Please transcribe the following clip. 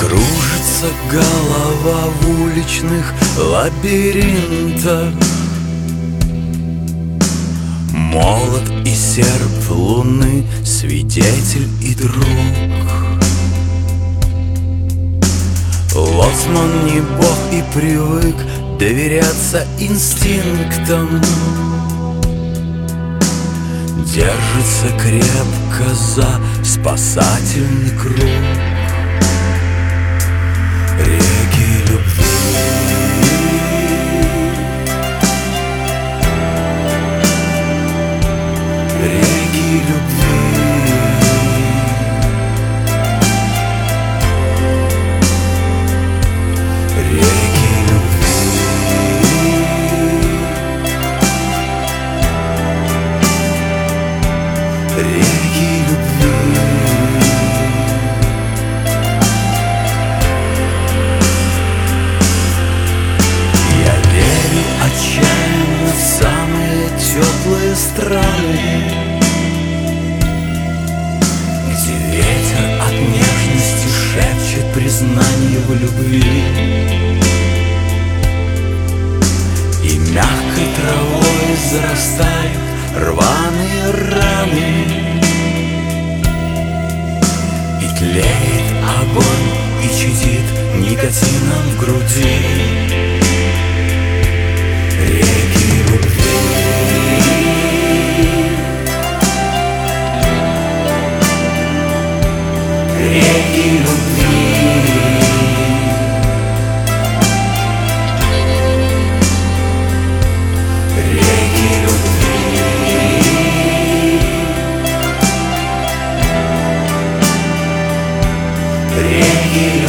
Кружится голова в уличных лабиринтах. Молот и серп луны, свидетель и друг. Лоцман не бог и привык доверяться инстинктам. Держится крепко за спасательный круг. Реки любви, реки любви, реки любви, реки любви. Отчаянно в самые теплые страны, где ветер от нежности шепчет признание в любви, и мягкой травой зарастают рваные раны, и тлеет огонь, и чадит никотином в груди. Реки любви, реки любви, реки любви, реки любви.